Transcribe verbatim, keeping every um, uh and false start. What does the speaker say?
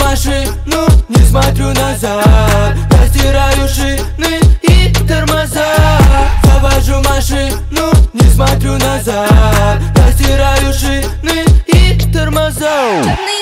машину, не смотрю назад. Я стираю шины и тормоза. Завожу машину, не смотрю назад. Я стираю шины и тормоза.